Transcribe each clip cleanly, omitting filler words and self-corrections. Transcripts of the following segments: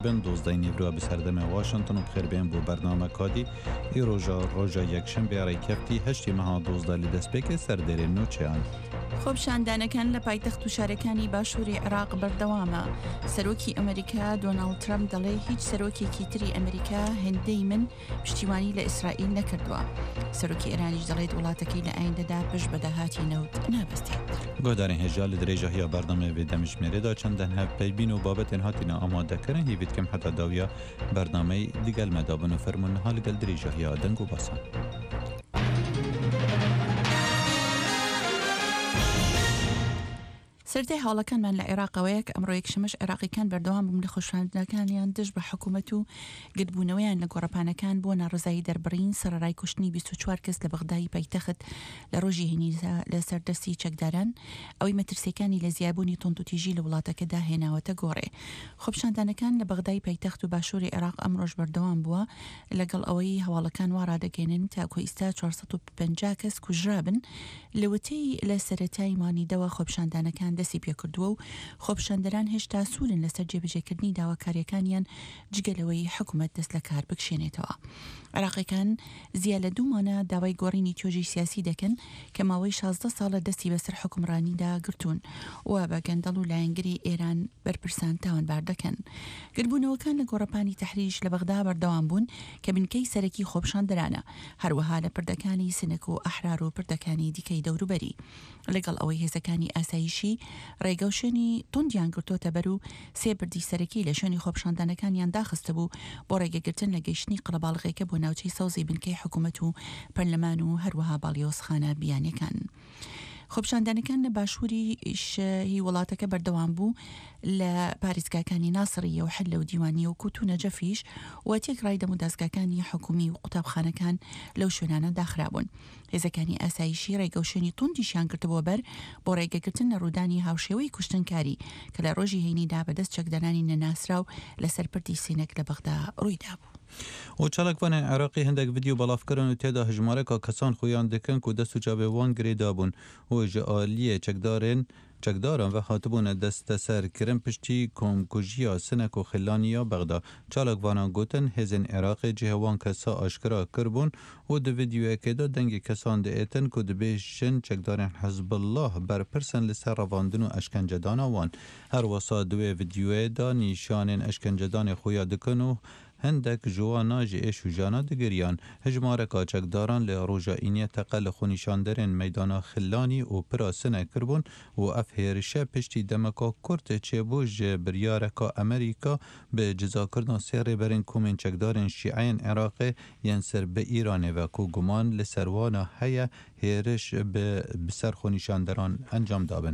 بن دوزدەی نیڤروە بەسەردەمە واشنگتن و بخێربێن بۆ بەرنامە کادی ڕۆژە یەکشەمبێ ڕێکەفتی هەشتی مەها دۆزدە لە دەستپێکە سەردێرێن نوچیان. خۆپشاندانەکان لە پایتەخت و شارەکانی باشووری عێراق بەردەوامە. سەرۆکی ئەمریکا دۆناڵد ترامپ دەڵێ هیچ سەرۆکێکی تری ئەمریکا هێندەی من پشتیوانی لە ئیسرائیل نەکردووە. سەرۆکی ئێرانیش دەڵێت وڵاتەکەی لە ئایندەدا پشت بە داهاتی نەوت نابەستێت. گۆدارین هێژا لە درێژە هیا بەردەمەوێ دەمشمێرێدا چەندەن هەپەیبین و بابەتێن هاتینە ئامادەکردن هیویت کەم حتا داویە بەردەمەی دیگەلمەدا بن و فەرمونەها لەگەڵ درێژە هیا دەنگ و باسان. سەرەتای هەواڵەکانمان لە عێراقەوەیە کە ئەمڕۆ یەکشەمەش عێراقیەکان بەردەوام بوون لە خۆشخاندنەکانیان دژ بە حکوومەت و گرتبوونەوەیان لە گۆڕەپانەکان بۆ ناڕزایی دەربڕین سەرەڕای کوشتنی 24 کەس لە بەغدای پایتەخت لە ڕۆژی هێنیدا لە سەردەستی چەکداران ئەوەی مەترسیەکانی لە زیابوونی تۆندوتیژی لە وڵاتەکەدا هێناوەتە گۆڕێ. خۆپشاندانەکان لە بەغدای پایتەخت و باشووری عێراق ئەمڕۆژ بەردەوام بووە لەگەڵ ئەوەی هەواڵەکان وا ڕادەگەێنن تاکۆ ئێستا 450 کەس کوژرابن لەوەتەی لە سەرەتای مانیدەوە خۆپشاندانەکان دەسی پێکردووە و خۆپشاندەران هێشتا سوورن لەسەر جێبەجێکردنی داواکاریەکانیان جگەلەوەی حکوومەت دەست لە کار بکشێنێتەوە. عێراقیەکان زیاد لە 2 مانە داوای گۆڕینی توێژی سیاسی دەکەن کە ماوەی 16 ساڵە دەستی بەسەر حکومڕانیدا گرتوون و بە گەندەڵ و لایەنگری ئێران بەرپرسان تاوانبار دەکەن. گربوونەوەکان لە گۆڕەپانی تەحریش لە بەغدا بەردەوام بوون کە بنکەی سەرەکی خۆپشاندەرانە، هەروەها لە پردەکانی سنەک و ئەحرار و پردەکانی دیکەی دەوروبەری. لەگەڵ ئەوەی هێزەکانی ئاسایشی ڕێگە و شوێنی توندیان گرتۆتە بەر و سێ بردی سەرەکی لە شوێنی خۆپشاندانەکانیان داخستە بوو بۆ ڕێگەگرتن لە گەیشتنی قەڵەباڵغێکە بۆ ناوچەی سەوزی بنکەی حکوومەت و پەرلەمان و هەروەها باڵیۆزخانە بیانیەکان. خۆپشاندانەکان لە باشووری هی وڵاتەکە بەردەوام بوو لە پارێزگاکانی ناسریە و حلە و دیوانی و کوت و نەجەفیش و تێکڕای دەم و دەستگاکانی حکومی و قوتابخانەکان لەو شوێنانە داخرابوون. هێزەکانی ئاسایشی ڕێگە و شوێنی توندیشیان کردبووە بەر بۆ ڕێگەگرتن لە ڕوودانی هاوشێوەی کوشتنکاری کە لە ڕۆژی هەینیدا بەدەست چەکدانانی نەناسرا و لەسەر پردی سینەک لە بەغدا ڕوویدا بوو. و چالاکوانە عێراقی هەندێک ڤیدیۆ بەڵافکردن و تێدا هژمارەکە کەسان خۆیان دەکەن و دەست و چاوێوان گرێدا بوون و ژە ئالیە چەکداران و هاتبوونە دەستە سەرکردن پشتی کۆمکوژیە سنەک و خلانیە بەغدا. چالاکوانان گوتن هێزن عێراقی جێهەوان کەسا ئاشکرا کردبوون و دە ڤیدیۆیەکێدا دەنگی کەسان دەئێتن و دەبێژن چەکداران حەزب الله بەرپرسن لەسەر ڕەواندن و ئەشکەنجەدانە وان. هەروەسا دوێ ڤیدیۆیەدا نیشانên ئەشکەنجەدانی خۆیان دکن و هەندێک جوانە ji êş û jana digiriyan. Hejmareka çekdaran li rojayîniyê teqe li xwenîşanderên meydana Xillanî û pira Sinê kirbûn û ev hêrişe piştî demeka Kurd çêbû ji biryareka Amerîka bi cizakirina sê rêberên komên çekdarên Şîeyên Iraqê yên ser bi Îranê ve ku guman li ser wana heye hêriş bi ser xwenîşanderan encam dabin.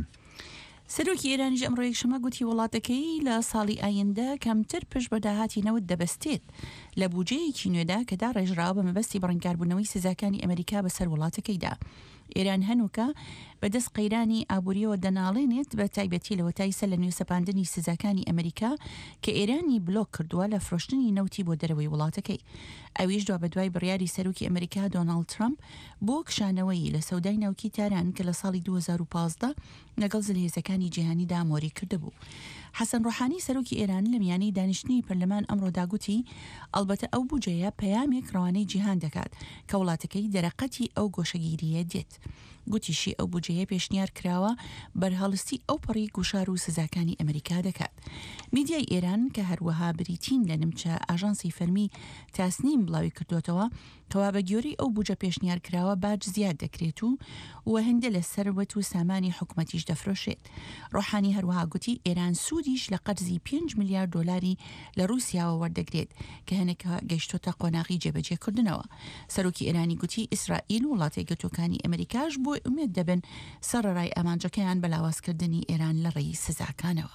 سەرۆکی ئێرانیش ئەمڕۆ یەکشەمە گوتی وڵاتەکەی لە ساڵی ئایندە کەمتر پشت بە داهاتینەوت دەبەستێت لە بودجەیەکی نوێدا کە دا ڕێژراوە بە مەبەستی بڕنگاربوونەوەی سزاکانی ئەمریکا بەسەر وڵاتەکەیدا. ئێران هەنووکە بەدەست قەیرانی ئابووریەوە دەناڵێنێت بە تایبەتی لە وەتایسە لە نوێ سەپاندنی سزاکانی ئەمریکا کە ئێرانی بلۆک کردووە لە فرۆشتنی نەوتی بۆ دەرەوەی وڵاتەکەی. ئەویش دوا بە دوای بڕیاری سەرۆکی ئەمریکا دۆناڵد ترامپ بۆ کشانەوەی لە سەودای ناوکی تاران کە لە ساڵی 2015 لەگەڵ زلهێزەکانی جیهانیدا مۆری کردبوو. حەسەن ڕۆحانی سەرۆکی ئێران لە میانەی دانیشتنی پەرلەمان ئەمڕۆ داگوتی ئەلبەتە ئەو بودجەیە پەیامێک ڕەوانەی جیهان دەکات کە وڵاتەکەی دەرەقەتی ئەو گۆشەگیریە دێت. گوتیشی ئەو بودجەیە پێشنیار کراوە بەرهەڵستی ئەو پەڕی گوشار و سزاکانی ئەمریکا دەکات. میدیای ئێران کە هەروەها بریتین لە نمچە ئاژانسی فەرمی تاسنیم بڵاوی کردوتەوە کەوا بە گیۆری ئەو بودجە پێشنیار کراوە باج زیاد دەکرێت و هەندە لە سەروەت و سامانی حکوومەتیش دەفرۆشێت. ڕۆحانی هەروەها گوتی ئێران سوودیش لە قەرزی 5 میلیارد دۆلاری لە رووسیاوە وەردەگرێت کە هەنێکە گەیشتۆتە قۆناغی جێبەجێکردنەوە. سەرۆکی ئێرانی گوتی ئیسرائیل و وڵاتی گەتۆکانی ئەمریکاش بۆ ئومێد دەبن سەرڕای ئامانجەکەیان بەلاوازکردنی ئێران لە ڕێی سزاکانەوە.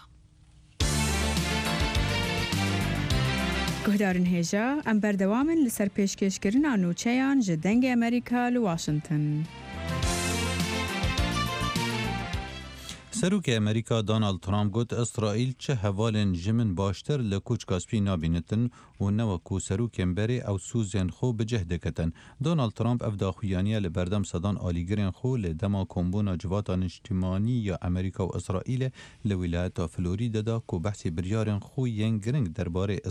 گهدارن هێژە ئەم بەردەوامن لەسەر پێشکەشکردنا نوچەیان ji dengê Amerîka li Washington. سروک امریکا دونالد ترامپ گوت اسرائیل چه هوالن جمن باشتر لکوچ کاسپی نابینتن و نوکو سروک امبری او سوزن خو بجهده کتن. دونالد ترامپ افدا خویانیه لبردم صدان آلیگرین خو لدما کمبونا جواتان اجتماعی یا امریکا و اسرائیل لولایت فلوریدا دا کو بحثی بریارن خو ینگرنگ درباره